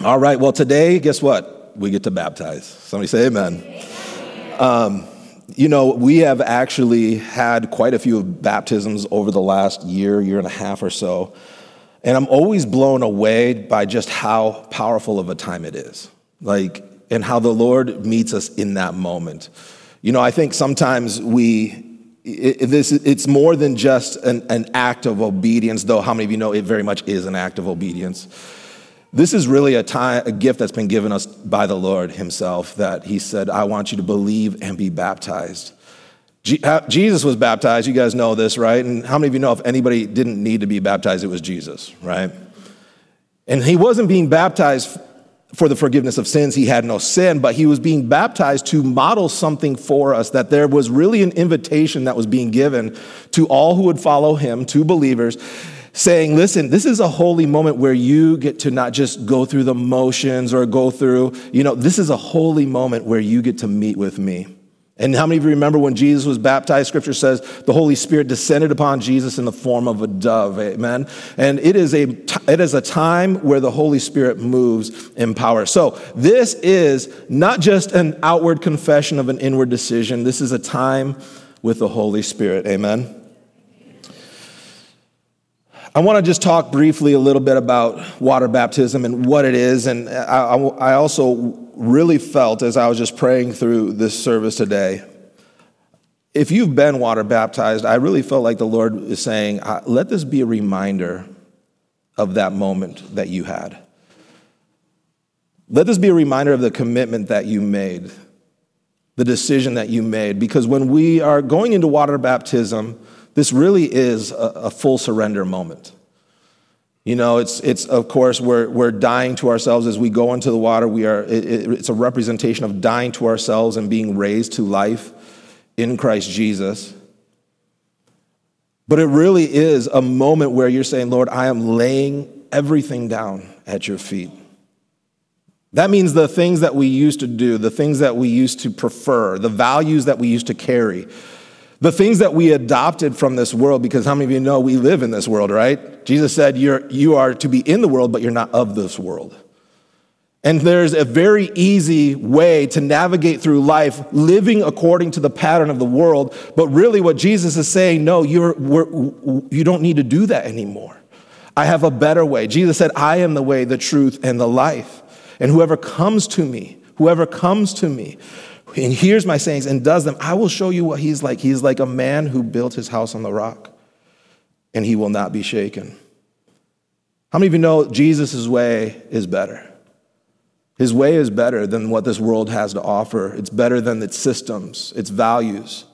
All right, well, today, guess what? We get to baptize. Somebody say amen. We have actually had quite a few baptisms over the last year and a half or so. And I'm always blown away by just how powerful of a time it is. And how the Lord meets us in that moment. I think sometimes it's more than just an act of obedience, though how many of you know it very much is an act of obedience? This is really a gift that's been given us by the Lord himself, that he said, I want you to believe and be baptized. Jesus was baptized. You guys know this, right? And how many of you know if anybody didn't need to be baptized, it was Jesus, right? And he wasn't being baptized for the forgiveness of sins. He had no sin, but he was being baptized to model something for us, that there was really an invitation that was being given to all who would follow him, to believers, saying, listen, this is a holy moment where you get to not just go through the motions or go through, this is a holy moment where you get to meet with me. And how many of you remember when Jesus was baptized? Scripture says the Holy Spirit descended upon Jesus in the form of a dove, amen? And it is a time where the Holy Spirit moves in power. So this is not just an outward confession of an inward decision. This is a time with the Holy Spirit, amen? I want to just talk briefly a little bit about water baptism and what it is. And I also really felt as I was just praying through this service today, if you've been water baptized, I really felt like the Lord is saying, let this be a reminder of that moment that you had. Let this be a reminder of the commitment that you made, the decision that you made. Because when we are going into water baptism, this really is a full surrender moment. It's of course, we're dying to ourselves as we go into the water. It's a representation of dying to ourselves and being raised to life in Christ Jesus. But it really is a moment where you're saying, Lord, I am laying everything down at your feet. That means the things that we used to do, the things that we used to prefer, the values that we used to carry, the things that we adopted from this world, because how many of you know we live in this world, right? Jesus said you are to be in the world, but you're not of this world. And there's a very easy way to navigate through life living according to the pattern of the world. But really what Jesus is saying, no, you don't need to do that anymore. I have a better way. Jesus said, I am the way, the truth, and the life. And whoever comes to me, and hears my sayings and does them, I will show you what he's like. He's like a man who built his house on the rock, and he will not be shaken. How many of you know Jesus' way is better? His way is better than what this world has to offer. It's better than its systems, its values.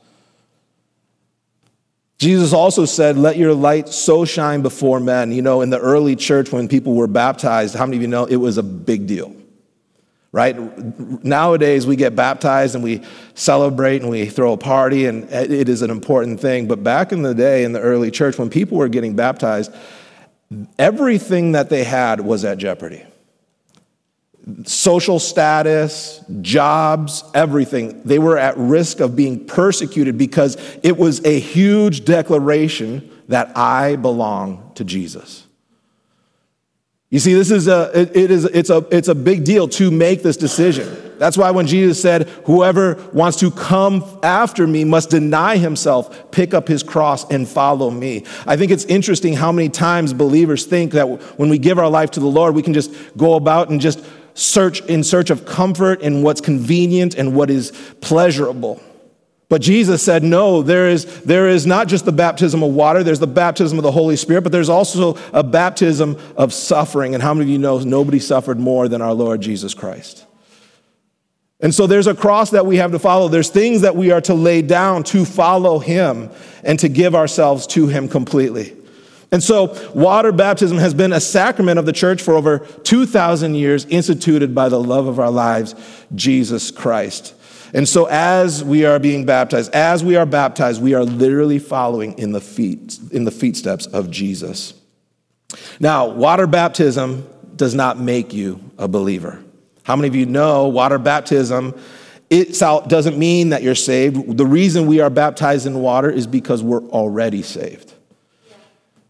Jesus also said, let your light so shine before men. In the early church when people were baptized, how many of you know it was a big deal? Right? Nowadays, we get baptized and we celebrate and we throw a party, and it is an important thing. But back in the day, in the early church, when people were getting baptized, everything that they had was at jeopardy. Social status, jobs, everything. They were at risk of being persecuted because it was a huge declaration that I belong to Jesus. You see, it's a big deal to make this decision. That's why when Jesus said, whoever wants to come after me must deny himself, pick up his cross, and follow me. I think it's interesting how many times believers think that when we give our life to the Lord, we can just go about and just search of comfort in what's convenient and what is pleasurable. But Jesus said, no, there is not just the baptism of water, there's the baptism of the Holy Spirit, but there's also a baptism of suffering. And how many of you know nobody suffered more than our Lord Jesus Christ? And so there's a cross that we have to follow. There's things that we are to lay down to follow him and to give ourselves to him completely. And so water baptism has been a sacrament of the church for over 2,000 years, instituted by the love of our lives, Jesus Christ. And so as we are being baptized, we are literally following in the footsteps of Jesus. Now, water baptism does not make you a believer. How many of you know water baptism, it doesn't mean that you're saved. The reason we are baptized in water is because we're already saved.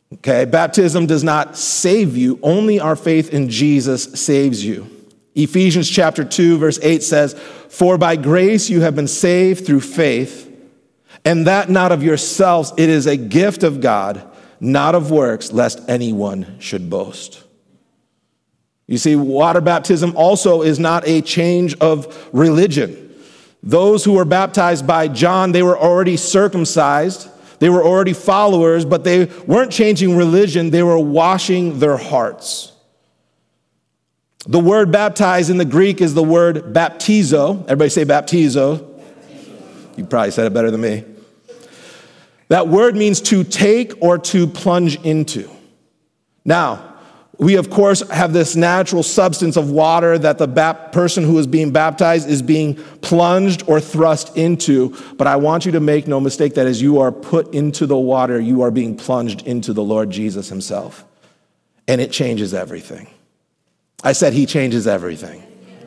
Okay, baptism does not save you. Only our faith in Jesus saves you. Ephesians chapter 2, verse 8 says, "For by grace you have been saved through faith, and that not of yourselves, it is a gift of God, not of works, lest anyone should boast." You see, water baptism also is not a change of religion. Those who were baptized by John, they were already circumcised. They were already followers, but they weren't changing religion. They were washing their hearts. The word baptize in the Greek is the word baptizo. Everybody say baptizo. You probably said it better than me. That word means to take or to plunge into. Now, we, of course, have this natural substance of water that the person who is being baptized is being plunged or thrust into. But I want you to make no mistake that as you are put into the water, you are being plunged into the Lord Jesus himself. And it changes everything. I said he changes everything.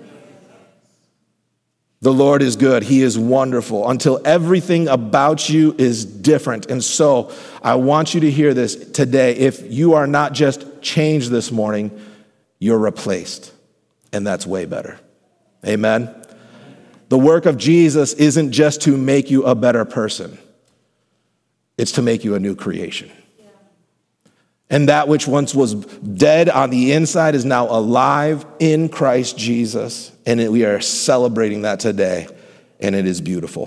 The Lord is good. He is wonderful until everything about you is different. And so I want you to hear this today. If you are not just changed this morning, you're replaced. And that's way better. Amen. The work of Jesus isn't just to make you a better person. It's to make you a new creation. And that which once was dead on the inside is now alive in Christ Jesus. And we are celebrating that today. And it is beautiful.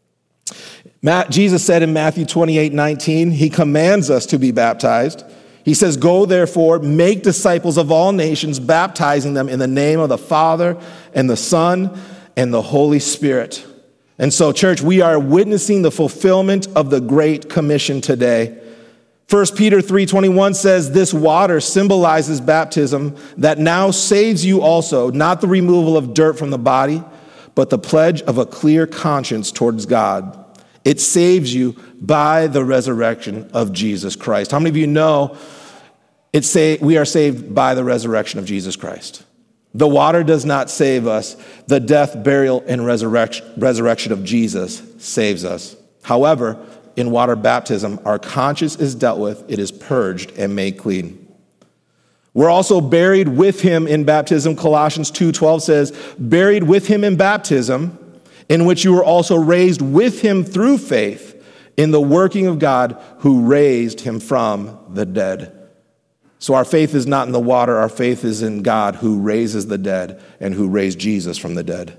Jesus said in Matthew 28:19, he commands us to be baptized. He says, "Go therefore, make disciples of all nations, baptizing them in the name of the Father and the Son and the Holy Spirit." And so, church, we are witnessing the fulfillment of the Great Commission today. 1 Peter 3:21 says, "This water symbolizes baptism that now saves you also, not the removal of dirt from the body, but the pledge of a clear conscience towards God. It saves you by the resurrection of Jesus Christ." How many of you know we are saved by the resurrection of Jesus Christ? The water does not save us. The death, burial, and resurrection of Jesus saves us. However, in water baptism, our conscience is dealt with, it is purged and made clean. We're also buried with him in baptism. Colossians 2:12 says, "Buried with him in baptism, in which you were also raised with him through faith in the working of God who raised him from the dead." So our faith is not in the water, our faith is in God who raises the dead and who raised Jesus from the dead.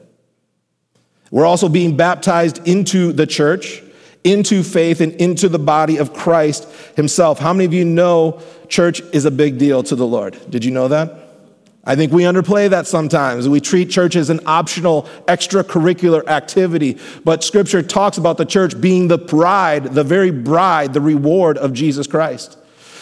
We're also being baptized into the church, into faith, and into the body of Christ himself. How many of you know church is a big deal to the Lord? Did you know that? I think we underplay that sometimes. We treat church as an optional extracurricular activity, but Scripture talks about the church being the bride, the very bride, the reward of Jesus Christ.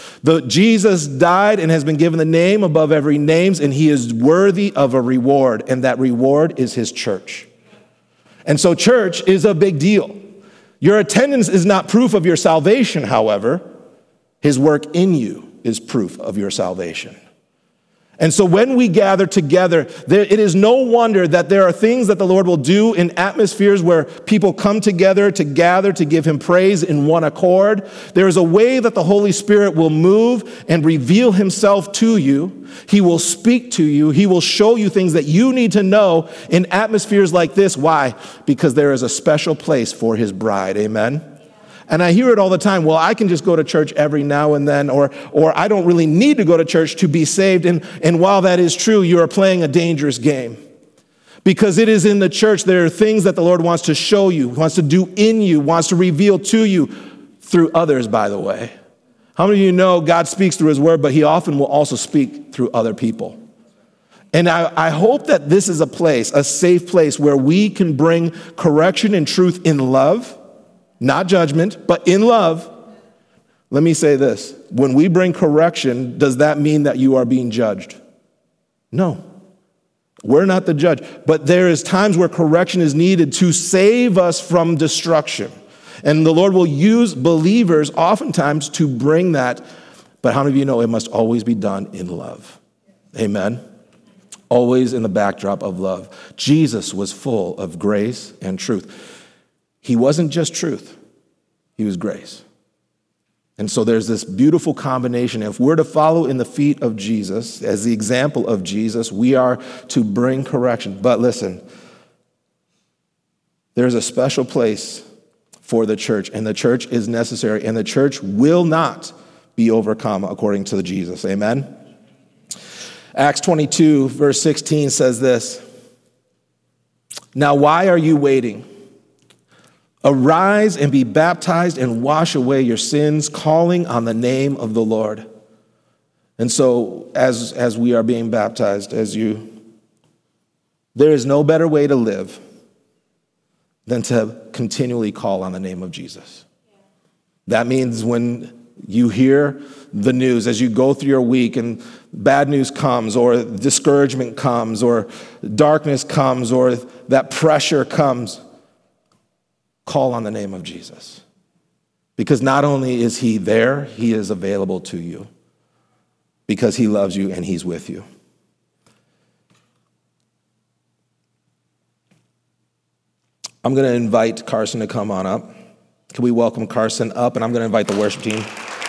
Jesus died and has been given the name above every name, and he is worthy of a reward, and that reward is his church. And so church is a big deal. Your attendance is not proof of your salvation, however. His work in you is proof of your salvation. And so when we gather together, it is no wonder that there are things that the Lord will do in atmospheres where people come together to gather to give him praise in one accord. There is a way that the Holy Spirit will move and reveal himself to you. He will speak to you. He will show you things that you need to know in atmospheres like this. Why? Because there is a special place for his bride. Amen? And I hear it all the time. Well, I can just go to church every now and then, or I don't really need to go to church to be saved. And while that is true, you are playing a dangerous game. Because it is in the church, there are things that the Lord wants to show you, wants to do in you, wants to reveal to you through others, by the way. How many of you know God speaks through his word, but he often will also speak through other people? And I hope that this is a place, a safe place, where we can bring correction and truth in love. Not judgment, but in love. Let me say this. When we bring correction, does that mean that you are being judged? No. We're not the judge. But there is times where correction is needed to save us from destruction. And the Lord will use believers oftentimes to bring that. But how many of you know it must always be done in love? Amen? Always in the backdrop of love. Jesus was full of grace and truth. He wasn't just truth, he was grace. And so there's this beautiful combination. If we're to follow in the feet of Jesus, as the example of Jesus, we are to bring correction. But listen, there's a special place for the church, and the church is necessary, and the church will not be overcome according to Jesus. Amen? Acts 22, verse 16 says this, "Now why are you waiting? Arise and be baptized and wash away your sins, calling on the name of the Lord." And so as we are being baptized, there is no better way to live than to continually call on the name of Jesus. That means when you hear the news, as you go through your week and bad news comes, or discouragement comes, or darkness comes, or that pressure comes, call on the name of Jesus. Because not only is he there, he is available to you. Because he loves you and he's with you. I'm going to invite Carson to come on up. Can we welcome Carson up? And I'm going to invite the worship team.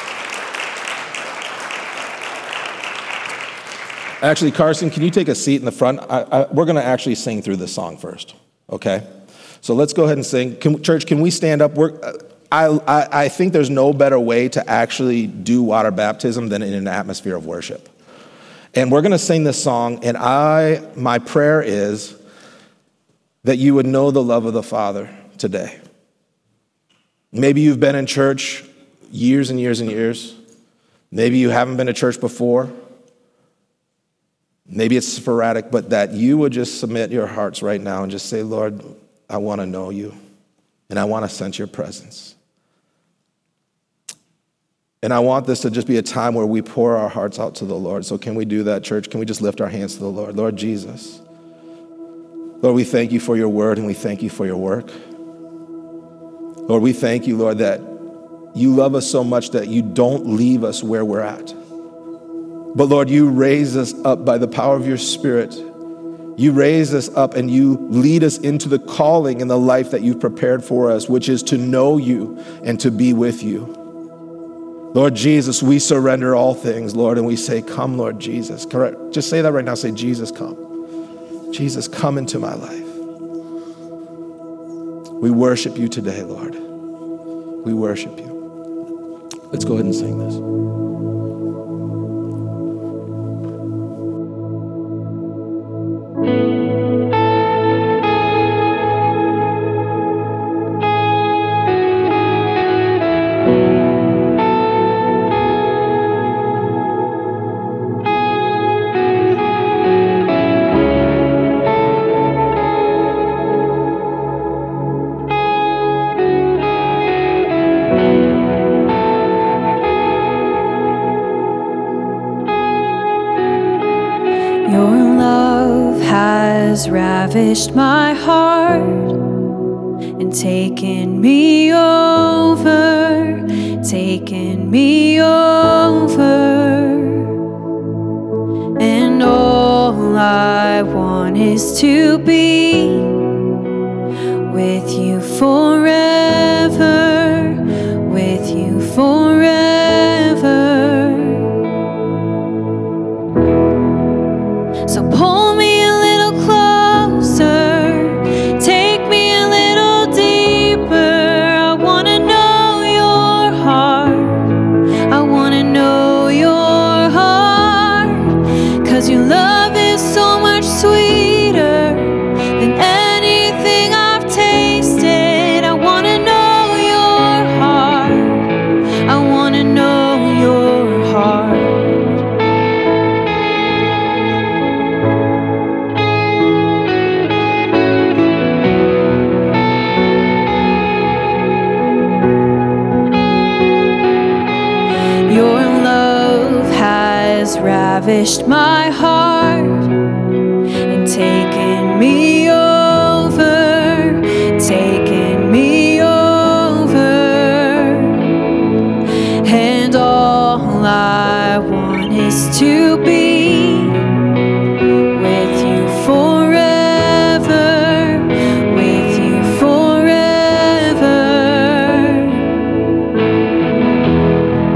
Actually, Carson, can you take a seat in the front? We're going to actually sing through this song first, okay? So let's go ahead and sing. Church, can we stand up? I think there's no better way to actually do water baptism than in an atmosphere of worship. And we're going to sing this song, and my prayer is that you would know the love of the Father today. Maybe you've been in church years and years and years. Maybe you haven't been to church before. Maybe it's sporadic, but that you would just submit your hearts right now and just say, Lord, I want to know you, and I want to sense your presence. And I want this to just be a time where we pour our hearts out to the Lord. So can we do that, church? Can we just lift our hands to the Lord? Lord Jesus, Lord, we thank you for your word, and we thank you for your work. Lord, we thank you, Lord, that you love us so much that you don't leave us where we're at. But Lord, you raise us up by the power of your Spirit. You raise us up and you lead us into the calling and the life that you've prepared for us, which is to know you and to be with you. Lord Jesus, we surrender all things, Lord, and we say, come, Lord Jesus. Correct. Just say that right now. Say, Jesus, come. Jesus, come into my life. We worship you today, Lord. We worship you. Let's go ahead and sing this. Ravished my heart and taken me over, taken me over, and all I want is to be with you forever, with you forever. So pull me a little closer, take me a little deeper. I want to know your heart, I want to know your heart, 'cause your love is so much sweeter than anything I've tasted. I want to know your heart, I want to know your heart. Ravished my heart and taken me over, taken me over, and all I want is to be with you forever, with you forever.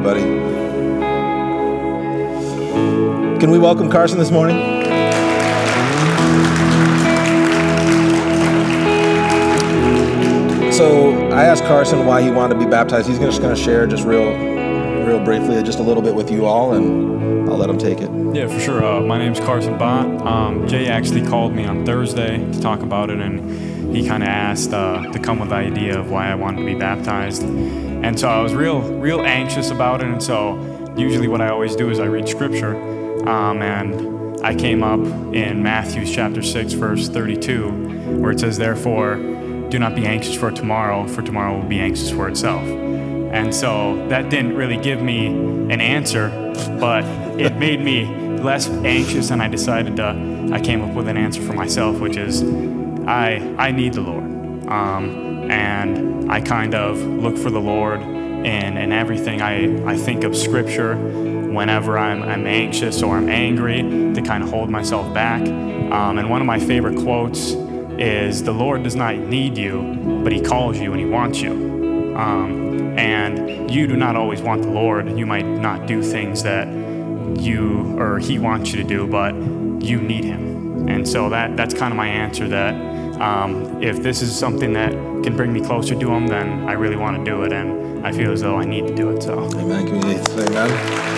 everybody. Can we welcome Carson this morning? So I asked Carson why he wanted to be baptized. He's just going to share just real briefly, just a little bit with you all, and I'll let him take it. Yeah, for sure. My name's Carson Bott. Jay actually called me on Thursday to talk about it, and he kind of asked to come with the idea of why I wanted to be baptized. And so I was real anxious about it, and so usually what I always do is I read scripture, and I came up in Matthew chapter 6, verse 32, where it says, "Therefore, do not be anxious for tomorrow will be anxious for itself." And so that didn't really give me an answer, but it made me less anxious, and I came up with an answer for myself, which is I need the Lord. And I kind of look for the Lord in everything. I think of scripture whenever I'm anxious or I'm angry to kind of hold myself back. And one of my favorite quotes is, "The Lord does not need you, but he calls you and he wants you." And you do not always want the Lord. You might not do things that you or he wants you to do, but you need him. And so that's kind of my answer, that if this is something that can bring me closer to him, then I really want to do it, and I feel as though I need to do it. So amen. Can we say amen?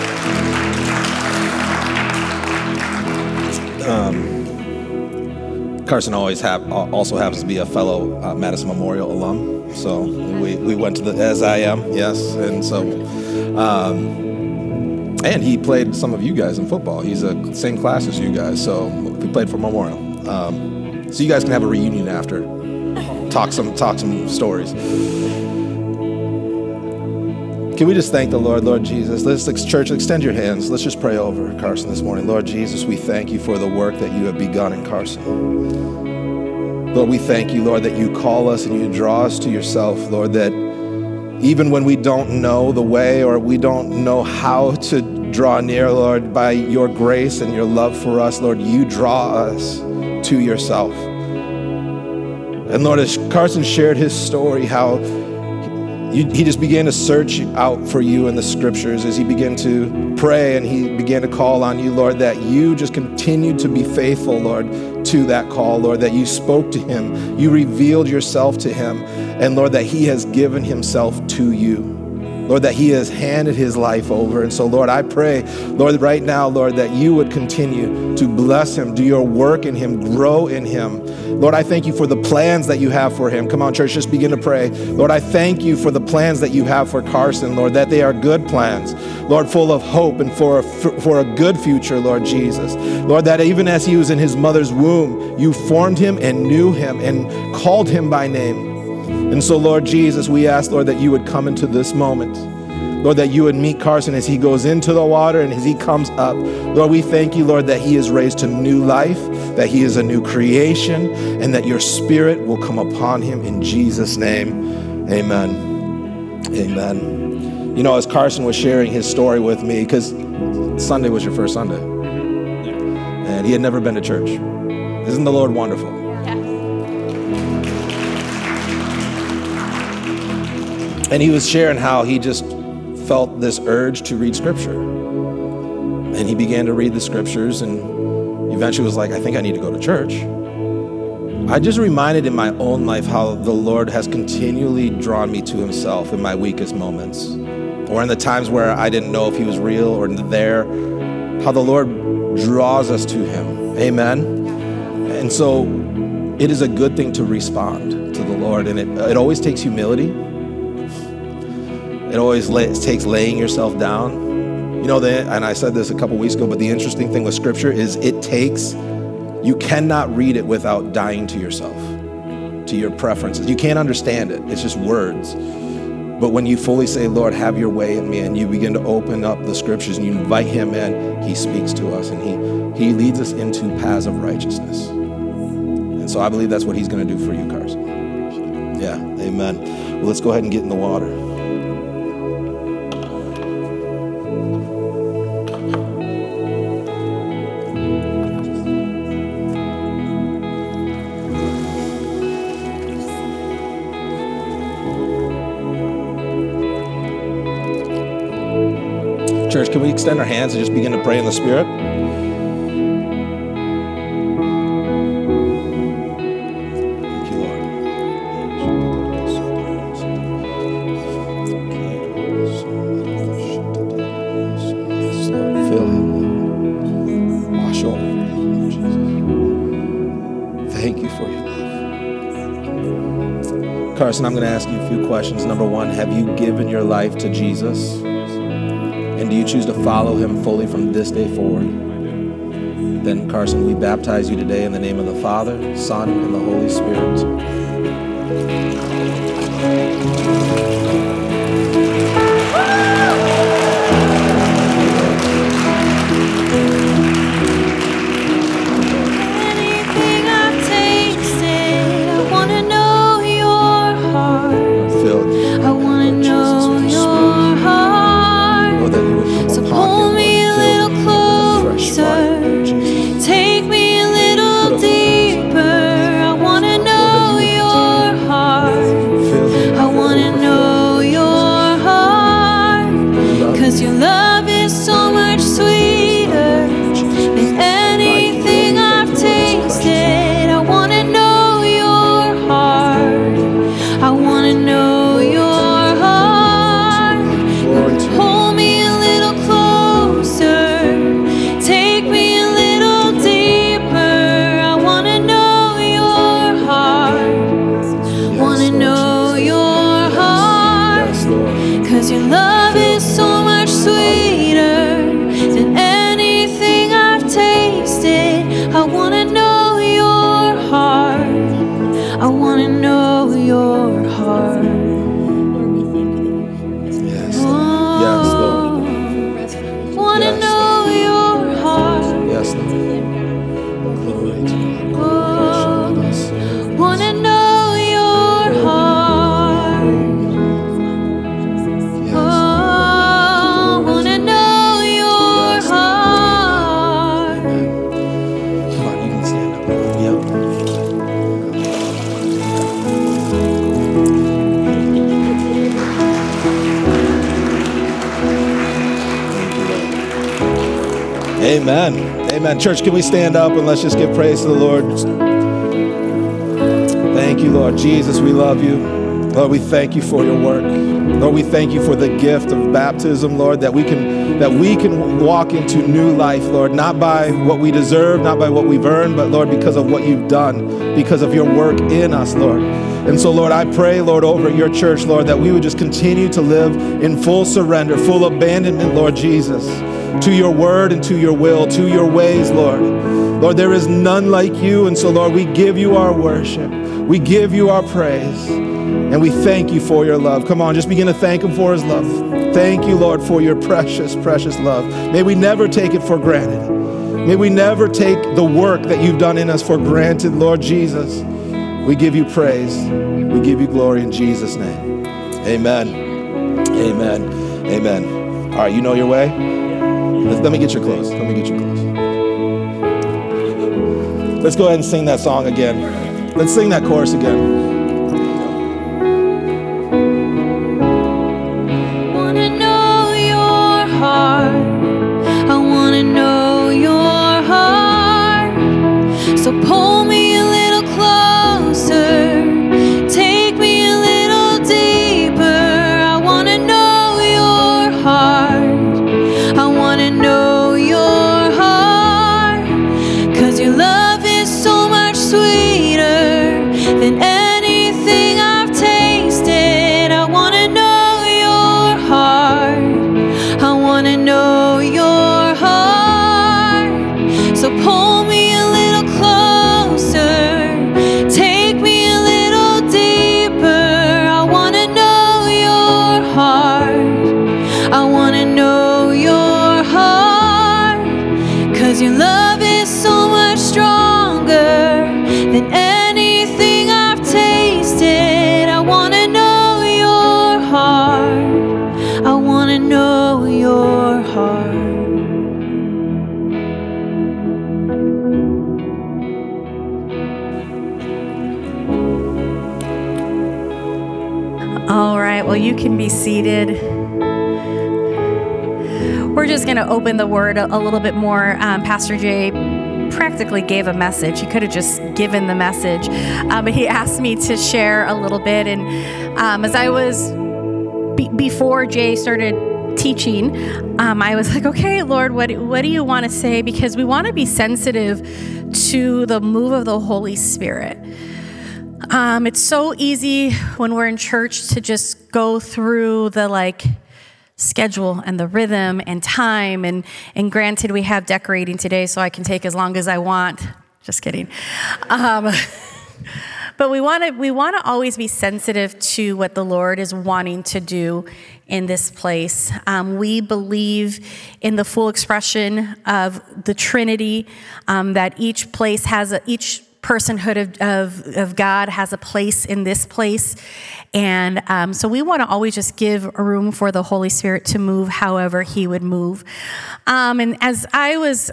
Carson also happens to be a fellow Madison Memorial alum. So we went to the SIM, yes, and so and he played some of you guys in football. He's the same class as you guys, so we played for Memorial. So you guys can have a reunion after, talk some stories. Can we just thank the Lord Jesus? Church, extend your hands. Let's just pray over Carson this morning. Lord Jesus, we thank you for the work that you have begun in Carson. Lord, we thank you, Lord, that you call us and you draw us to yourself, Lord, that even when we don't know the way or we don't know how to draw near, Lord, by your grace and your love for us, Lord, you draw us to yourself. And Lord, as Carson shared his story, how he just began to search out for you in the scriptures as he began to pray and he began to call on you, Lord, that you just continued to be faithful, Lord, to that call, Lord, that you spoke to him, you revealed yourself to him, and Lord, that he has given himself to you. Lord, that he has handed his life over. And so, Lord, I pray, Lord, right now, Lord, that you would continue to bless him, do your work in him, grow in him. Lord, I thank you for the plans that you have for him. Come on, church, just begin to pray. Lord, I thank you for the plans that you have for Carson, Lord, that they are good plans, Lord, full of hope and for a good future, Lord Jesus. Lord, that even as he was in his mother's womb, you formed him and knew him and called him by name. And so, Lord Jesus, we ask, Lord, that you would come into this moment. Lord, that you would meet Carson as he goes into the water and as he comes up. Lord, we thank you, Lord, that he is raised to new life, that he is a new creation, and that your spirit will come upon him in Jesus' name. Amen. Amen. You know, as Carson was sharing his story with me, because Sunday was your first Sunday, and he had never been to church. Isn't the Lord wonderful? And he was sharing how he just felt this urge to read scripture. And he began to read the scriptures and eventually was like, I think I need to go to church. I just reminded in my own life how the Lord has continually drawn me to himself in my weakest moments, or in the times where I didn't know if he was real or there, how the Lord draws us to him. Amen. And so it is a good thing to respond to the Lord. And it always takes humility. It always takes laying yourself down. You know, and I said this a couple weeks ago, but the interesting thing with scripture is you cannot read it without dying to yourself, to your preferences. You can't understand it. It's just words. But when you fully say, Lord, have your way in me, and you begin to open up the scriptures and you invite him in, he speaks to us and he leads us into paths of righteousness. And so I believe that's what he's going to do for you, Carson. Yeah, amen. Well, let's go ahead and get in the water. Church, can we extend our hands and just begin to pray in the Spirit? Thank you, Lord. Yes, Lord. Fill him, Lord. Wash over him, Jesus. Thank you for your love. Carson, I'm going to ask you a few questions. Number one, have you given your life to Jesus? And do you choose to follow him fully from this day forward? Then, Carson, we baptize you today in the name of the Father, Son, and the Holy Spirit. Anything I've tasted, I want to know your heart. Filled. I want to know your heart. Lord, that you would come So upon pull him, me a Lord. Fill little him with a fresh fire, closer. Jesus. Take me a little deeper. I want to know your heart. Fill him I want to know your heart. 'Cause your love is so much sweeter than anything I've tasted. I want to know your heart. I want to know your heart. Glory to you. Pull me a little closer. Take me a little deeper. I want to know your heart. Want to know your heart. Yes, Lord. 'Cause your love is so much sweeter than anything I've tasted. I want to know your heart. I want to know your heart. Yes, Lord. Yes, Lord. Want to Yes, know your heart. Yes, Lord. Glory to you. Want to know your heart. Yes. Oh, want to know your heart. Come on, you can stand up. Yep. Amen. Amen. Church, can we stand up and let's just give praise to the Lord? Thank you, Lord. Jesus, we love you. Lord, we thank you for your work. Lord, we thank you for the gift of baptism, Lord, that we can walk into new life, Lord, not by what we deserve, not by what we've earned, but Lord, because of what you've done, because of your work in us, Lord. And so, Lord, I pray, Lord, over your church, Lord, that we would just continue to live in full surrender, full abandonment, Lord Jesus, to your word and to your will, to your ways, Lord. Lord, there is none like you. And so, Lord, we give you our worship. We give you our praise. And we thank you for your love. Come on, just begin to thank him for his love. Thank you, Lord, for your precious, precious love. May we never take it for granted. May we never take the work that you've done in us for granted, Lord Jesus. We give you praise. We give you glory in Jesus' name. Amen. Amen. Amen. All right, you know your way? Let me get your clothes. Let me get your clothes. Let's go ahead and sing that song again. Let's sing that chorus again. Want to know your heart. I want to know your heart. So pull me a little closer. Take me a little deeper. I want to know your heart. I want to know your heart. 'Cause your love is so much sweeter than anything I've tasted. I want to know your heart. I want to know your heart. So pull me a little closer. Take me a little deeper. I want to know your heart. I want to know your heart. 'Cause your love is so much stronger than anything I've tasted. I want to know your heart. I want to know your heart. All right, well, you can be seated. We're we're just going to open the word a little bit more. Pastor Jay practically gave a message. He could have just given the message, but he asked me to share a little bit. And as I was, before Jay started teaching, I was like, okay, Lord, what do you want to say? Because we want to be sensitive to the move of the Holy Spirit. It's so easy when we're in church to just go through the schedule and the rhythm and time. And granted, we have decorating today, so I can take as long as I want. Just kidding. But we want to always be sensitive to what the Lord is wanting to do in this place. We believe in the full expression of the Trinity, that each place has each personhood of God has a place in this place. And so we want to always just give room for the Holy Spirit to move however he would move. And as I was,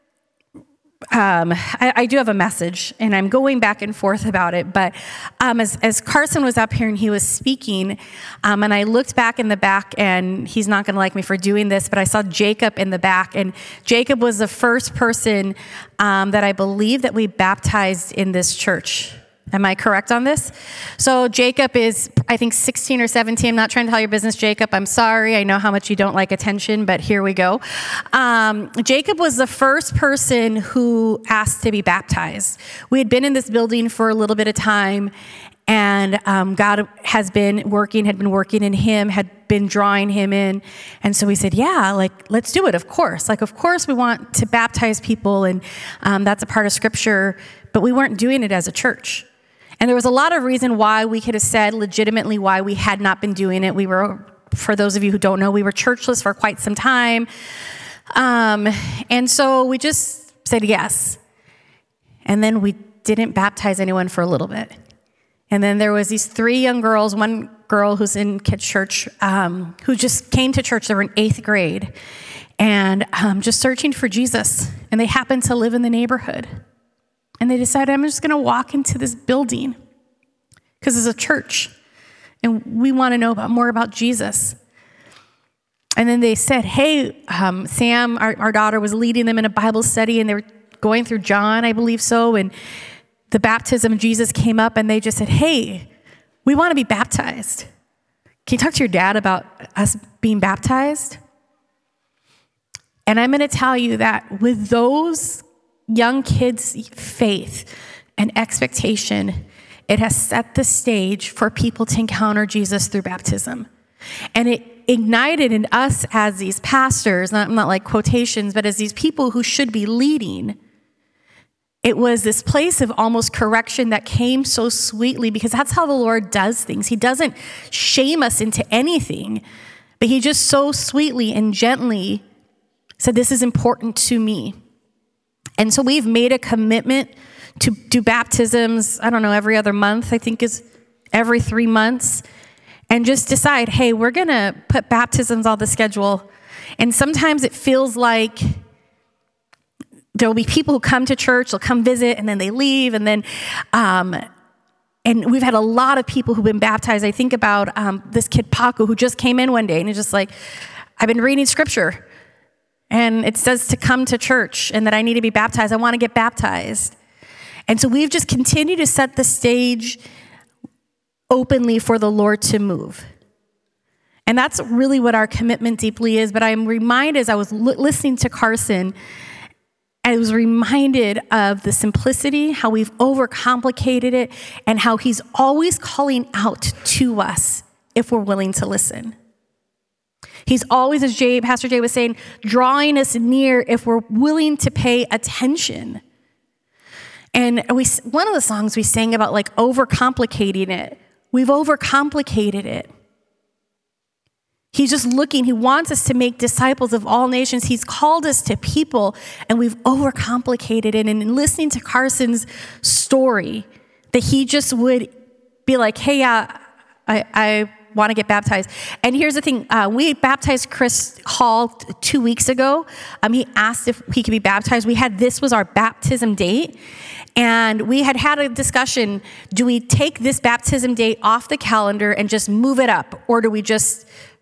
I do have a message, and I'm going back and forth about it. But as Carson was up here and he was speaking, and I looked back in the back, and he's not going to like me for doing this, but I saw Jacob in the back, and Jacob was the first person that I believe that we baptized in this church. Am I correct on this? So Jacob is, I think, 16 or 17. I'm not trying to tell your business, Jacob. I'm sorry. I know how much you don't like attention, but here we go. Jacob was the first person who asked to be baptized. We had been in this building for a little bit of time, and God had been working in him, had been drawing him in. And so we said, yeah, let's do it, of course. Of course we want to baptize people, and that's a part of Scripture, but we weren't doing it as a church. And there was a lot of reason why we could have said legitimately why we had not been doing it. We were, for those of you who don't know, we were churchless for quite some time. And so we just said yes. And then we didn't baptize anyone for a little bit. And then there was these 3 young girls, one girl who's in kids' church, who just came to church. They were in 8th grade and just searching for Jesus. And they happened to live in the neighborhood. And they decided, I'm just going to walk into this building because it's a church and we want to know more about Jesus. And then they said, hey, Sam, our daughter, was leading them in a Bible study, and they were going through John, I believe so, and the baptism of Jesus came up, and they just said, hey, we want to be baptized. Can you talk to your dad about us being baptized? And I'm going to tell you that with those young kids' faith and expectation, it has set the stage for people to encounter Jesus through baptism. And it ignited in us as these pastors, not like quotations, but as these people who should be leading. It was this place of almost correction that came so sweetly, because that's how the Lord does things. He doesn't shame us into anything, but he just so sweetly and gently said, this is important to me. And so we've made a commitment to do baptisms, I don't know, every other month, I think is every 3 months, and just decide, hey, we're going to put baptisms on the schedule. And sometimes it feels like there will be people who come to church, they'll come visit, and then they leave, and then, and we've had a lot of people who've been baptized. I think about this kid, Paco, who just came in one day, and he's just like, I've been reading Scripture, and it says to come to church and that I need to be baptized. I want to get baptized. And so we've just continued to set the stage openly for the Lord to move. And that's really what our commitment deeply is. But I'm reminded, as I was listening to Carson, I was reminded of the simplicity, how we've overcomplicated it, and how he's always calling out to us if we're willing to listen. He's always, as Pastor Jay was saying, drawing us near if we're willing to pay attention. And one of the songs we sang about overcomplicating it, we've overcomplicated it. He's just looking, he wants us to make disciples of all nations. He's called us to people, and we've overcomplicated it. And in listening to Carson's story, that he just would be like, hey, I want to get baptized. And here's the thing. We baptized Chris Hall 2 weeks ago. He asked if he could be baptized. This was our baptism date. And we had a discussion, do we take this baptism date off the calendar and just move it up? Or do we just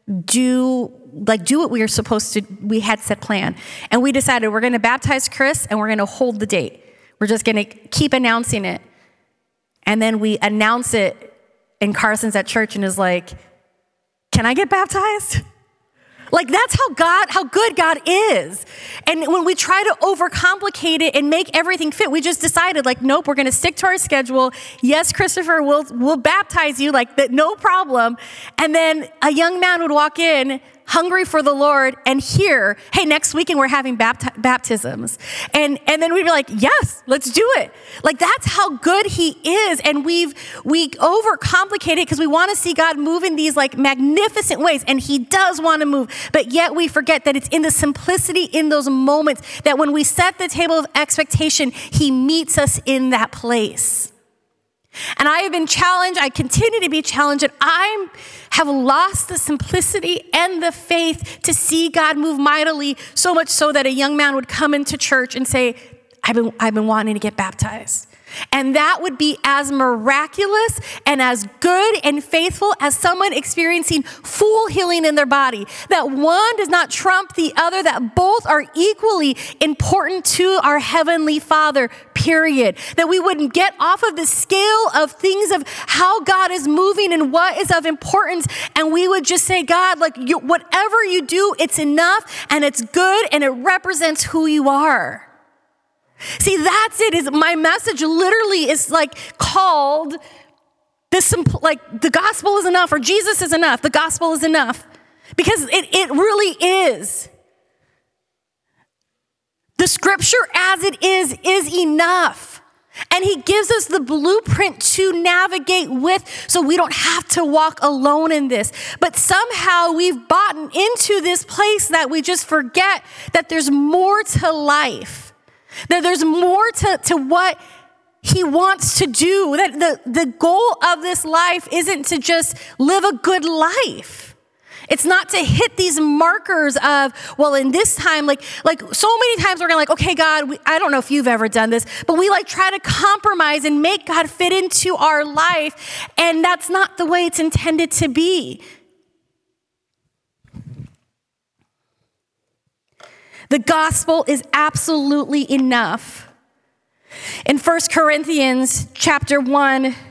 do what we had set planned. And we decided we're going to baptize Chris and we're going to hold the date. We're just going to keep announcing it. And then we announce it, and Carson's at church and is like, can I get baptized? Like, that's how good God is. And when we try to overcomplicate it and make everything fit, we just decided, like, nope, we're going to stick to our schedule. Yes, Christopher, we'll baptize you, like, no problem. And then a young man would walk in, hungry for the Lord, and hear, hey, next weekend we're having baptisms. And then we'd be like, yes, let's do it. Like, that's how good he is. And we overcomplicate it because we want to see God move in these like magnificent ways. And he does want to move. But yet we forget that it's in the simplicity in those moments that when we set the table of expectation, he meets us in that place. And I have been challenged, I continue to be challenged, and I have lost the simplicity and the faith to see God move mightily, so much so that a young man would come into church and say, I've been wanting to get baptized. And that would be as miraculous and as good and faithful as someone experiencing full healing in their body. That one does not trump the other, that both are equally important to our Heavenly Father, period. That we wouldn't get off of the scale of things of how God is moving and what is of importance. And we would just say, God, like whatever you do, it's enough and it's good and it represents who you are. See, that's it. Is my message literally is like called this, like the gospel is enough, or Jesus is enough. The gospel is enough, because it really is. The scripture as it is enough. And he gives us the blueprint to navigate with, so we don't have to walk alone in this. But somehow we've bought into this place that we just forget that there's more to life. That there's more to what he wants to do. That the goal of this life isn't to just live a good life. It's not to hit these markers of, well, in this time, like so many times we're going like, okay, God, I don't know if you've ever done this, but we like try to compromise and make God fit into our life. And that's not the way it's intended to be. The gospel is absolutely enough. In 1 Corinthians chapter 1, I'm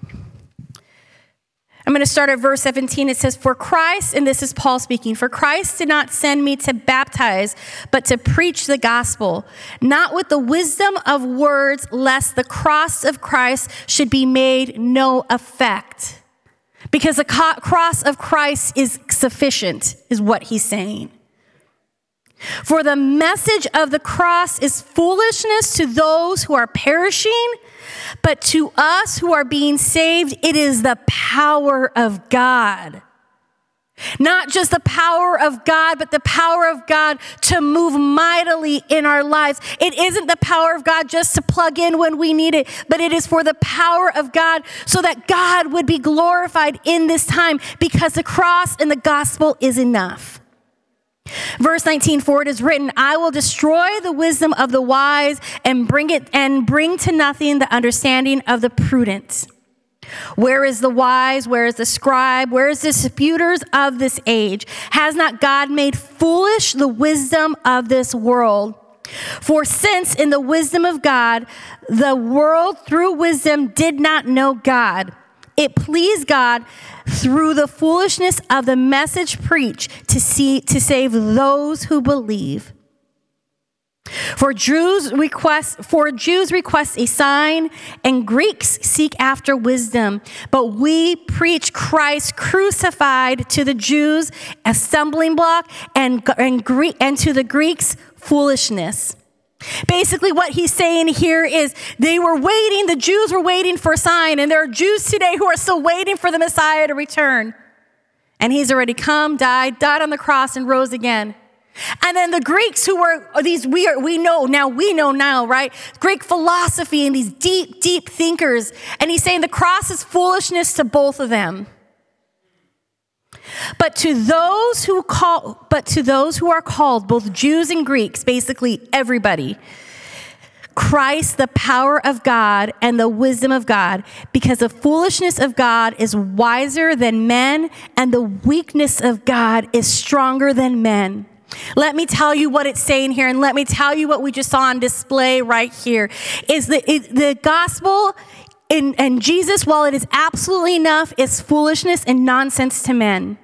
going to start at verse 17. It says, for Christ, and this is Paul speaking, for Christ did not send me to baptize, but to preach the gospel, not with the wisdom of words, lest the cross of Christ should be made no effect. Because the cross of Christ is sufficient, is what he's saying. For the message of the cross is foolishness to those who are perishing, but to us who are being saved, it is the power of God. Not just the power of God, but the power of God to move mightily in our lives. It isn't the power of God just to plug in when we need it, but it is for the power of God so that God would be glorified in this time, because the cross and the gospel is enough. Verse 19, for it is written, I will destroy the wisdom of the wise and bring to nothing the understanding of the prudent. Where is the wise? Where is the scribe? Where is the disputers of this age? Has not God made foolish the wisdom of this world? For since in the wisdom of God, the world through wisdom did not know God, it pleased God through the foolishness of the message preached to save those who believe. For Jews request a sign, and Greeks seek after wisdom. But we preach Christ crucified, to the Jews a stumbling block, and to the Greeks foolishness. Basically, what he's saying here is the Jews were waiting for a sign, and there are Jews today who are still waiting for the Messiah to return. And he's already come, died on the cross, and rose again. And then the Greeks, who were these, we know now, right? Greek philosophy and these deep, deep thinkers. And he's saying the cross is foolishness to both of them. But to those who are called, both Jews and Greeks, basically everybody, Christ, the power of God and the wisdom of God, because the foolishness of God is wiser than men, and the weakness of God is stronger than men. Let me tell you what it's saying here, and let me tell you what we just saw on display right here. Is the gospel and Jesus, while it is absolutely enough, is foolishness and nonsense to men.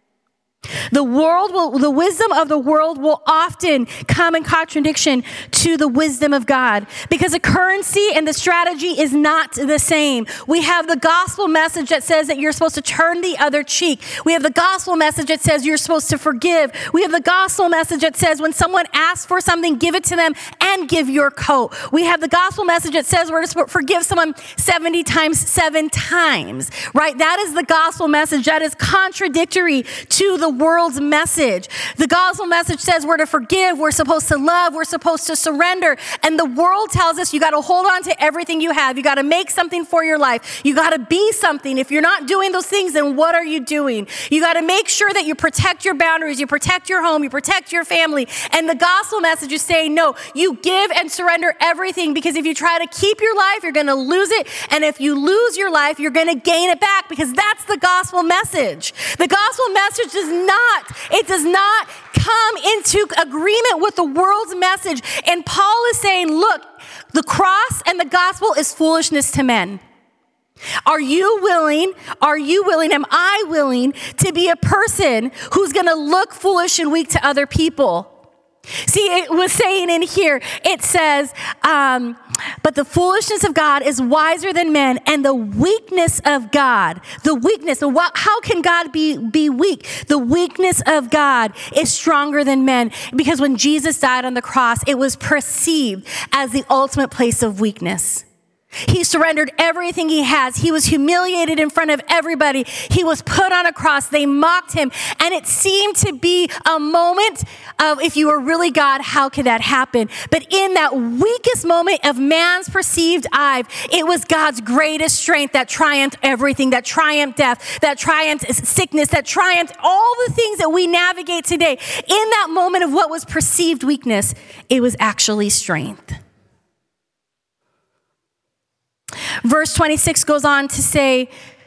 The wisdom of the world will often come in contradiction to the wisdom of God, because the currency and the strategy is not the same. We have the gospel message that says that you're supposed to turn the other cheek. We have the gospel message that says you're supposed to forgive. We have the gospel message that says when someone asks for something, give it to them and give your coat. We have the gospel message that says we're to forgive someone 70 times, 7 times, right? That is the gospel message that is contradictory to the world's message. The gospel message says we're to forgive, we're supposed to love, we're supposed to surrender. And the world tells us you got to hold on to everything you have. You got to make something for your life. You got to be something. If you're not doing those things, then what are you doing? You got to make sure that you protect your boundaries, you protect your home, you protect your family. And the gospel message is saying, no, you give and surrender everything, because if you try to keep your life, you're going to lose it. And if you lose your life, you're going to gain it back, because that's the gospel message. The gospel message does not come into agreement with the world's message. And Paul is saying, look, the cross and the gospel is foolishness to men. Are you willing, am I willing to be a person who's going to look foolish and weak to other people? See, it was saying in here, it says, but the foolishness of God is wiser than men, and the weakness of God, how can God be weak? The weakness of God is stronger than men, because when Jesus died on the cross, it was perceived as the ultimate place of weakness. He surrendered everything he has. He was humiliated in front of everybody. He was put on a cross. They mocked him. And it seemed to be a moment of, if you were really God, how could that happen? But in that weakest moment of man's perceived eye, it was God's greatest strength that triumphed everything, that triumphed death, that triumphed sickness, that triumphed all the things that we navigate today. In that moment of what was perceived weakness, it was actually strength. Verse 26 goes on to say,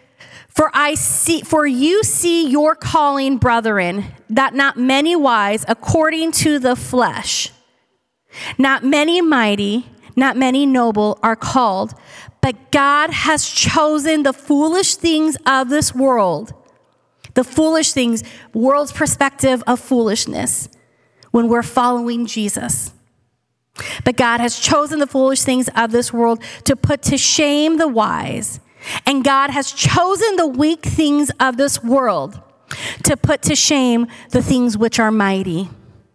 For you see your calling, brethren, that not many wise according to the flesh, not many mighty, not many noble are called, but God has chosen the foolish things of this world, the foolish things, world's perspective of foolishness, when we're following Jesus. But God has chosen the foolish things of this world to put to shame the wise. And God has chosen the weak things of this world to put to shame the things which are mighty.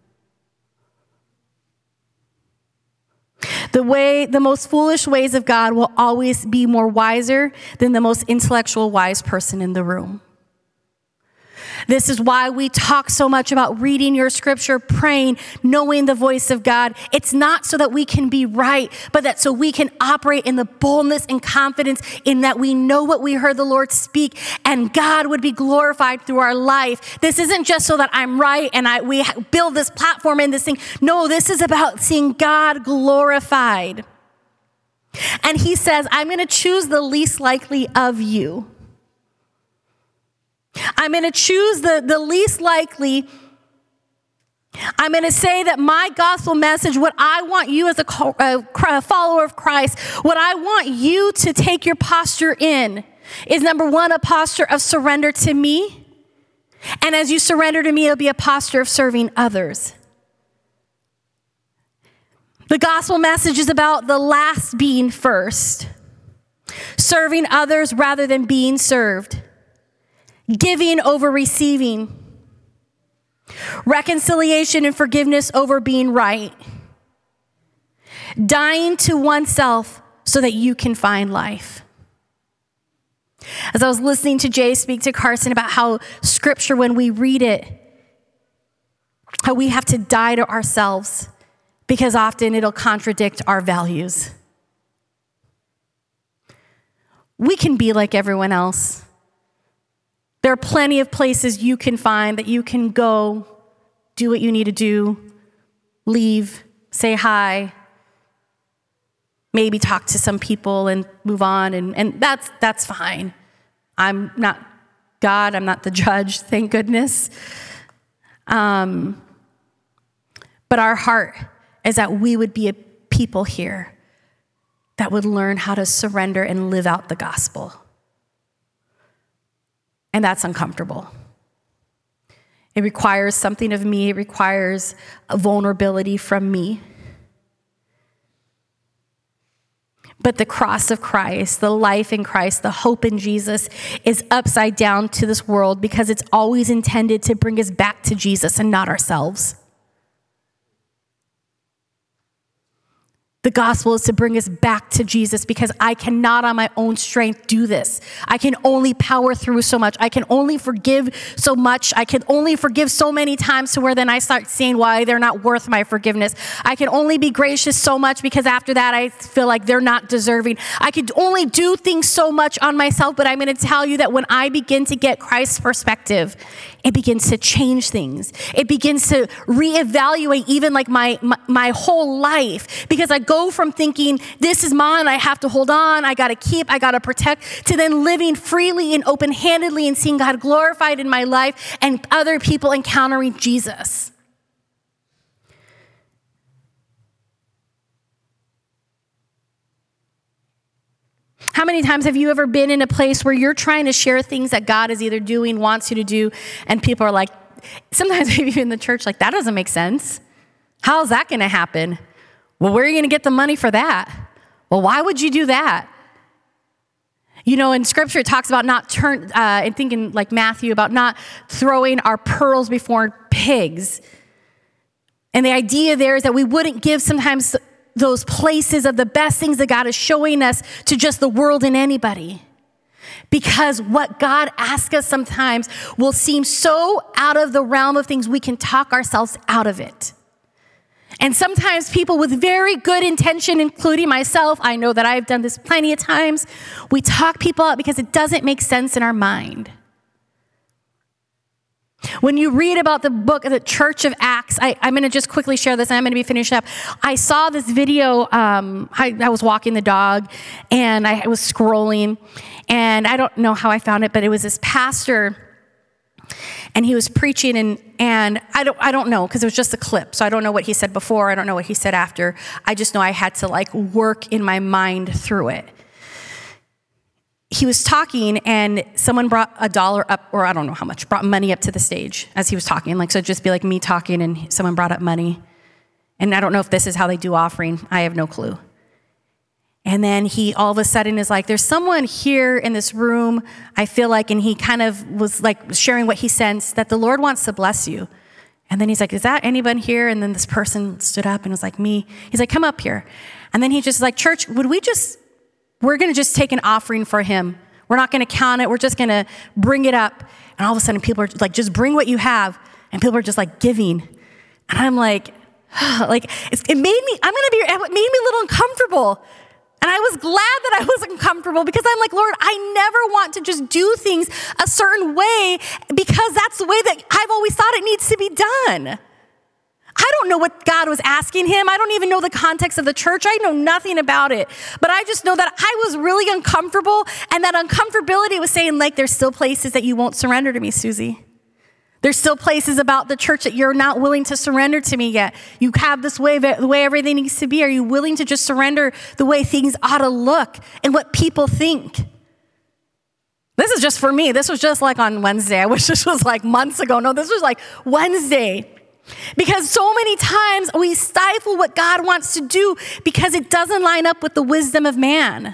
The most foolish ways of God will always be more wiser than the most intellectual wise person in the room. This is why we talk so much about reading your scripture, praying, knowing the voice of God. It's not so that we can be right, but that so we can operate in the boldness and confidence in that we know what we heard the Lord speak, and God would be glorified through our life. This isn't just so that I'm right and we build this platform and this thing. No, this is about seeing God glorified. And he says, I'm going to choose the least likely of you. I'm going to choose the least likely. I'm going to say that my gospel message, what I want you as a follower of Christ, what I want you to take your posture in is, number one, a posture of surrender to me. And as you surrender to me, it'll be a posture of serving others. The gospel message is about the last being first, serving others rather than being served. Giving over receiving. Reconciliation and forgiveness over being right. Dying to oneself so that you can find life. As I was listening to Jay speak to Carson about how scripture, when we read it, how we have to die to ourselves because often it'll contradict our values. We can be like everyone else. There are plenty of places you can find that you can go, do what you need to do, leave, say hi, maybe talk to some people and move on, and that's fine. I'm not God, I'm not the judge, thank goodness. But our heart is that we would be a people here that would learn how to surrender and live out the gospel. And that's uncomfortable. It requires something of me. It requires a vulnerability from me. But the cross of Christ, the life in Christ, the hope in Jesus is upside down to this world because it's always intended to bring us back to Jesus and not ourselves. The gospel is to bring us back to Jesus because I cannot on my own strength do this. I can only power through so much. I can only forgive so much. I can only forgive so many times to where then I start seeing why they're not worth my forgiveness. I can only be gracious so much because after that I feel like they're not deserving. I could only do things so much on myself, but I'm going to tell you that when I begin to get Christ's perspective, it begins to change things. It begins to reevaluate even like my whole life because I go from thinking, this is mine, I have to hold on, I got to keep, I got to protect, to then living freely and open-handedly and seeing God glorified in my life and other people encountering Jesus. How many times have you ever been in a place where you're trying to share things that God is either doing, wants you to do, and people are like, sometimes maybe in the church, like, that doesn't make sense. How is that going to happen? Well, where are you going to get the money for that? Well, why would you do that? You know, in Scripture, it talks about and thinking like Matthew, about not throwing our pearls before pigs. And the idea there is that we wouldn't give sometimes those places of the best things that God is showing us to just the world and anybody. Because what God asks us sometimes will seem so out of the realm of things, we can talk ourselves out of it. And sometimes people with very good intention, including myself, I know that I've done this plenty of times, we talk people out because it doesn't make sense in our mind. When you read about the book of the Church of Acts, I'm going to just quickly share this and I'm going to be finished up. I saw this video, I was walking the dog and I was scrolling and I don't know how I found it, but it was this pastor and he was preaching and I don't know because it was just a clip. So I don't know what he said before. I don't know what he said after. I just know I had to like work in my mind through it. He was talking and someone brought $1 up, or I don't know how much, brought money up to the stage as he was talking. Like, so it'd just be like me talking and someone brought up money. And I don't know if this is how they do offering. I have no clue. And then he all of a sudden is like, there's someone here in this room, I feel like, and he kind of was like sharing what he sensed, that the Lord wants to bless you. And then he's like, is that anyone here? And then this person stood up and was like, me. He's like, come up here. And then he just like, church, we're going to just take an offering for him. We're not going to count it. We're just going to bring it up. And all of a sudden people are like, just bring what you have. And people are just like giving. And I'm like, it made me a little uncomfortable. And I was glad that I was uncomfortable because I'm like, Lord, I never want to just do things a certain way because that's the way that I've always thought it needs to be done. I don't know what God was asking him. I don't even know the context of the church. I know nothing about it. But I just know that I was really uncomfortable, and that uncomfortability was saying, like, there's still places that you won't surrender to me, Susie. There's still places about the church that you're not willing to surrender to me yet. You have this way, the way everything needs to be. Are you willing to just surrender the way things ought to look and what people think? This is just for me. This was just like on Wednesday. I wish this was like months ago. No, this was like Wednesday. Because so many times we stifle what God wants to do because it doesn't line up with the wisdom of man.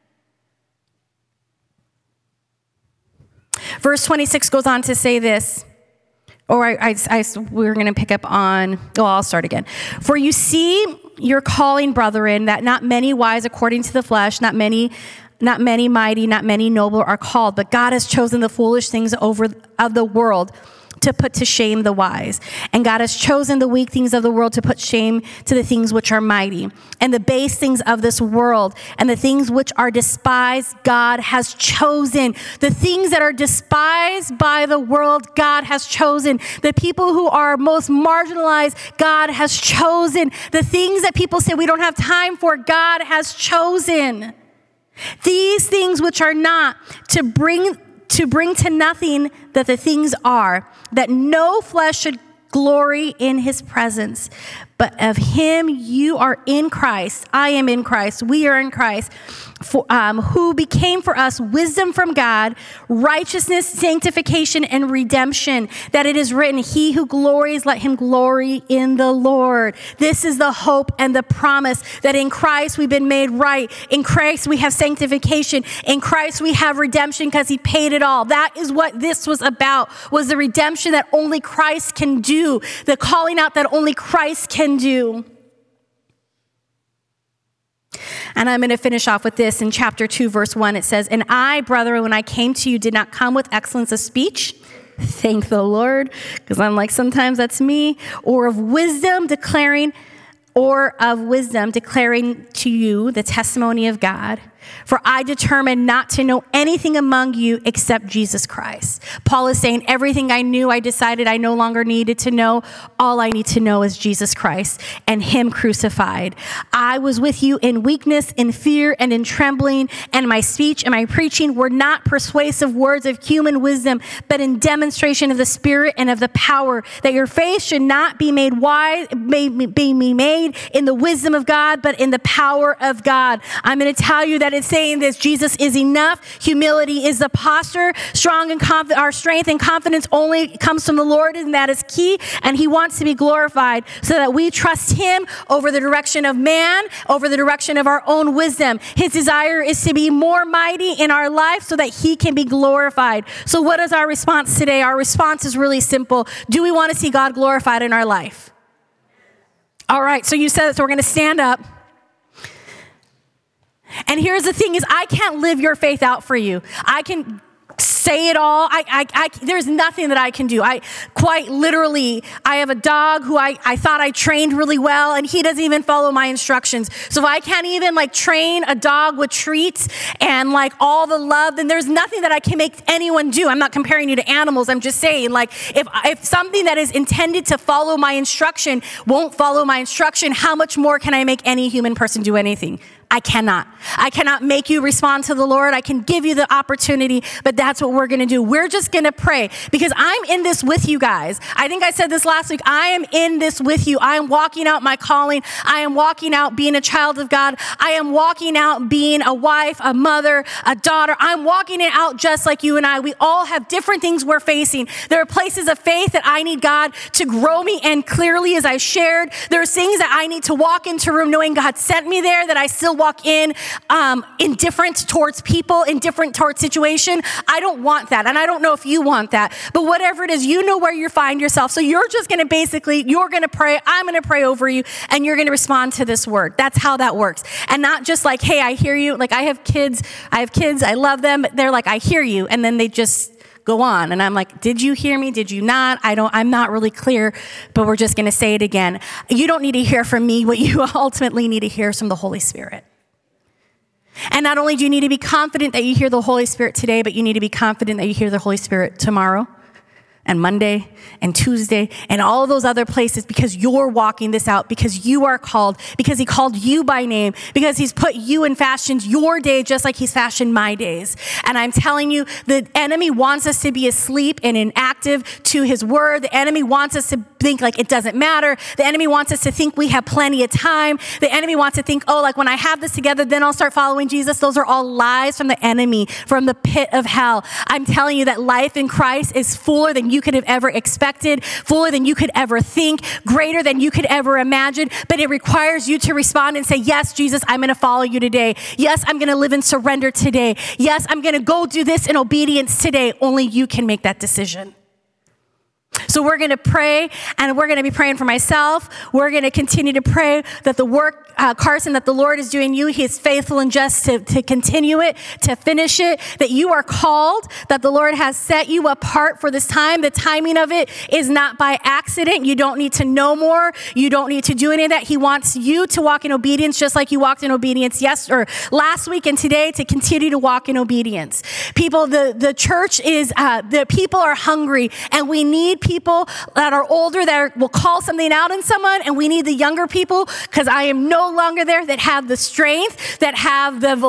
Verse 26 goes on to say this, or we're going to pick up on, I'll start again. For you see your calling, brethren, that not many wise according to the flesh, not many mighty, not many noble are called, but God has chosen the foolish things of the world to put to shame the wise. And God has chosen the weak things of the world to put shame to the things which are mighty. And the base things of this world and the things which are despised, God has chosen. The things that are despised by the world, God has chosen. The people who are most marginalized, God has chosen. The things that people say we don't have time for, God has chosen. These things which are not, to bring to nothing that the things are, that no flesh should glory in his presence. But of him you are in Christ. I am in Christ. We are in Christ. Who became for us wisdom from God, righteousness, sanctification, and redemption. That it is written, he who glories, let him glory in the Lord. This is the hope and the promise that in Christ we've been made right. In Christ we have sanctification. In Christ we have redemption because he paid it all. That is what this was about, was the redemption that only Christ can do. The calling out that only Christ can do. And I'm going to finish off with this in chapter 2, verse 1. It says, and I, brethren, when I came to you, did not come with excellence of speech. Thank the Lord, because I'm like, sometimes that's me. Or of wisdom declaring to you the testimony of God. For I determined not to know anything among you except Jesus Christ. Paul is saying, everything I knew, I decided I no longer needed to know. All I need to know is Jesus Christ and him crucified. I was with you in weakness, in fear, and in trembling, and my speech and my preaching were not persuasive words of human wisdom, but in demonstration of the Spirit and of the power, that your faith should not be made in the wisdom of God, but in the power of God. I'm going to tell you that it's saying this: Jesus is enough. Humility is the posture. Strong and confident. Our strength and confidence only comes from the Lord, and that is key. And he wants to be glorified, so that we trust him over the direction of man, over the direction of our own wisdom. His desire is to be more mighty in our life, so that he can be glorified. So, what is our response today? Our response is really simple. Do we want to see God glorified in our life? All right. So you said it. So we're going to stand up. And here's the thing is, I can't live your faith out for you. I can say it all. There's nothing that I can do. I have a dog who I thought I trained really well, and he doesn't even follow my instructions. So if I can't even train a dog with treats and all the love, then there's nothing that I can make anyone do. I'm not comparing you to animals. I'm just saying, if something that is intended to follow my instruction won't follow my instruction, how much more can I make any human person do anything? I cannot make you respond to the Lord. I can give you the opportunity, but that's what we're going to do. We're just going to pray, because I'm in this with you guys. I think I said this last week. I am in this with you. I am walking out my calling. I am walking out being a child of God. I am walking out being a wife, a mother, a daughter. I'm walking it out just like you and I. We all have different things we're facing. There are places of faith that I need God to grow me in clearly, as I shared. There are things that I need to walk into a room knowing God sent me there, that I still walk in indifferent towards people, indifferent towards situation. I don't want that. And I don't know if you want that, but whatever it is, you know where you find yourself. So you're just going to you're going to pray. I'm going to pray over you, and you're going to respond to this word. That's how that works. And not just hey, I hear you. I have kids. I love them. They're I hear you. And then they just go on. And I'm did you hear me? Did you not? I'm not really clear, but we're just going to say it again. You don't need to hear from me. What you ultimately need to hear is from the Holy Spirit. And not only do you need to be confident that you hear the Holy Spirit today, but you need to be confident that you hear the Holy Spirit tomorrow and Monday and Tuesday and all of those other places, because you're walking this out, because you are called, because he called you by name, because he's put you and fashioned your day just like he's fashioned my days. And I'm telling you, the enemy wants us to be asleep and inactive to his word. The enemy wants us to think it doesn't matter. The enemy wants us to think we have plenty of time. The enemy wants to think, when I have this together, then I'll start following Jesus. Those are all lies from the enemy, from the pit of hell. I'm telling you that life in Christ is fuller than you could have ever expected, fuller than you could ever think, greater than you could ever imagine. But it requires you to respond and say, yes, Jesus, I'm going to follow you today. Yes, I'm going to live in surrender today. Yes, I'm going to go do this in obedience today. Only you can make that decision. So we're going to pray, and we're going to be praying for myself. We're going to continue to pray that the work Carson, that the Lord is doing you. He is faithful and just to continue it, to finish it, that you are called, that the Lord has set you apart for this time. The timing of it is not by accident. You don't need to know more. You don't need to do any of that. He wants you to walk in obedience just like you walked in obedience last week and today, to continue to walk in obedience. People, the church is, the people are hungry, and we need people that are older that will call something out in someone, and we need the younger people, because I am no longer there, that have the strength, that have the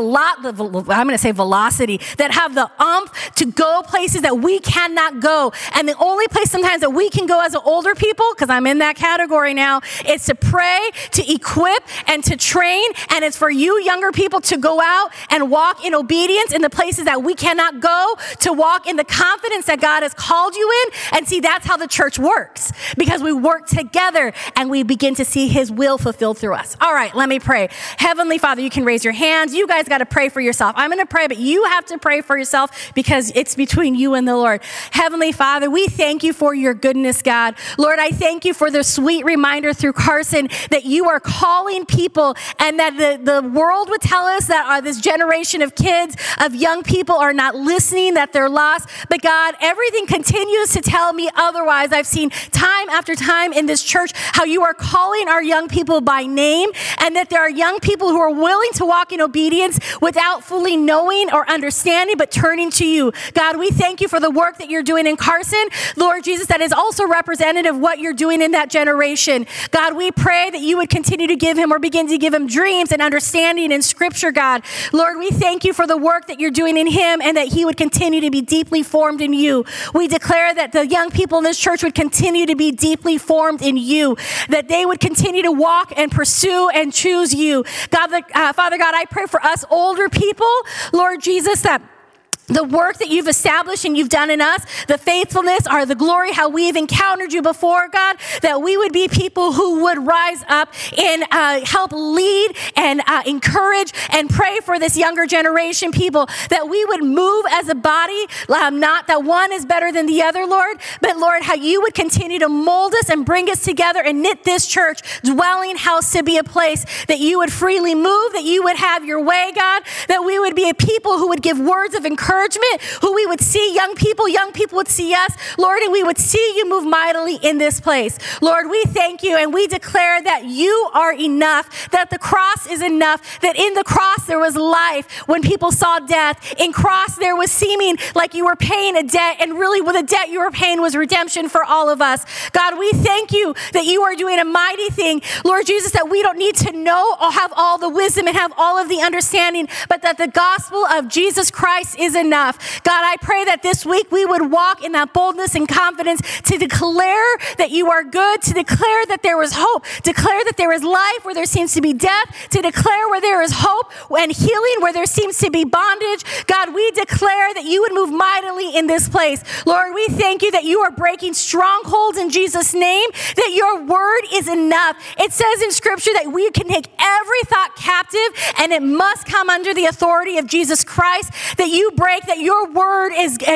velocity, that have the to go places that we cannot go. And the only place sometimes that we can go as older people, because I'm in that category now, is to pray, to equip, and to train. And it's for you younger people to go out and walk in obedience in the places that we cannot go, to walk in the confidence that God has called you in. And see, that's how the church works, because we work together and we begin to see his will fulfilled through us. All right, let me pray. Heavenly Father, you can raise your hands. You guys got to pray for yourself. I'm going to pray, but you have to pray for yourself, because it's between you and the Lord. Heavenly Father, we thank you for your goodness, God. Lord, I thank you for the sweet reminder through Carson that you are calling people, and that the world would tell us that this generation of kids, of young people, are not listening, that they're lost. But God, everything continues to tell me otherwise. I've seen time after time in this church how you are calling our young people by name, and that there are young people who are willing to walk in obedience without fully knowing or understanding, but turning to you. God, we thank you for the work that you're doing in Carson, Lord Jesus, that is also representative of what you're doing in that generation. God, we pray that you would continue to give him, or begin to give him, dreams and understanding in scripture, God. Lord, we thank you for the work that you're doing in him, and that he would continue to be deeply formed in you. We declare that the young people in this church would continue to be deeply formed in you, that they would continue to walk and pursue and choose you. God, Father God, I pray for us older people, Lord Jesus, that the work that you've established and you've done in us, the faithfulness, or the glory, how we've encountered you before, God, that we would be people who would rise up and help lead and encourage and pray for this younger generation, people, that we would move as a body, not that one is better than the other, Lord, but Lord, how you would continue to mold us and bring us together and knit this church dwelling house to be a place that you would freely move, that you would have your way, God, that we would be a people who would give words of encouragement, who we would see young people would see us, Lord, and we would see you move mightily in this place. Lord, we thank you, and we declare that you are enough, that the cross is enough, that in the cross there was life when people saw death. In cross there was seeming like you were paying a debt, and really what the debt you were paying was redemption for all of us. God, we thank you that you are doing a mighty thing, Lord Jesus, that we don't need to know or have all the wisdom and have all of the understanding, but that the gospel of Jesus Christ is enough. God, I pray that this week we would walk in that boldness and confidence to declare that you are good, to declare that there is hope, declare that there is life where there seems to be death, to declare where there is hope and healing where there seems to be bondage. God, we declare that you would move mightily in this place. Lord, we thank you that you are breaking strongholds in Jesus' name, that your word is enough. It says in scripture that we can take every thought captive, and it must come under the authority of Jesus Christ, that you break, that your word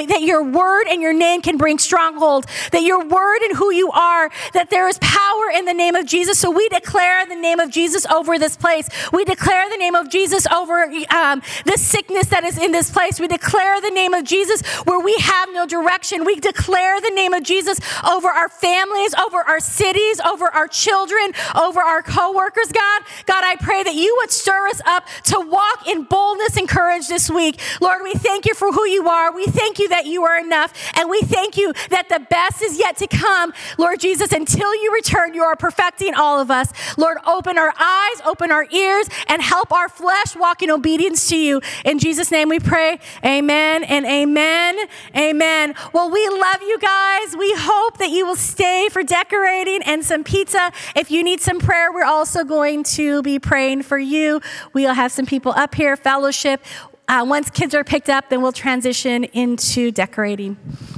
and your name can bring stronghold, that your word and who you are, that there is power in the name of Jesus. So we declare the name of Jesus over this place. We declare the name of Jesus over the sickness that is in this place. We declare the name of Jesus where we have no direction. We declare the name of Jesus over our families, over our cities, over our children, over our co-workers, God. God, I pray that you would stir us up to walk in boldness and courage this week. Lord, we thank you for who you are. We thank you that you are enough. And we thank you that the best is yet to come. Lord Jesus, until you return, you are perfecting all of us. Lord, open our eyes, open our ears, and help our flesh walk in obedience to you. In Jesus' name we pray. Amen and amen. Amen. Well, we love you guys. We hope that you will stay for decorating and some pizza. If you need some prayer, we're also going to be praying for you. We'll have some people up here, fellowship. Once kids are picked up, then we'll transition into decorating.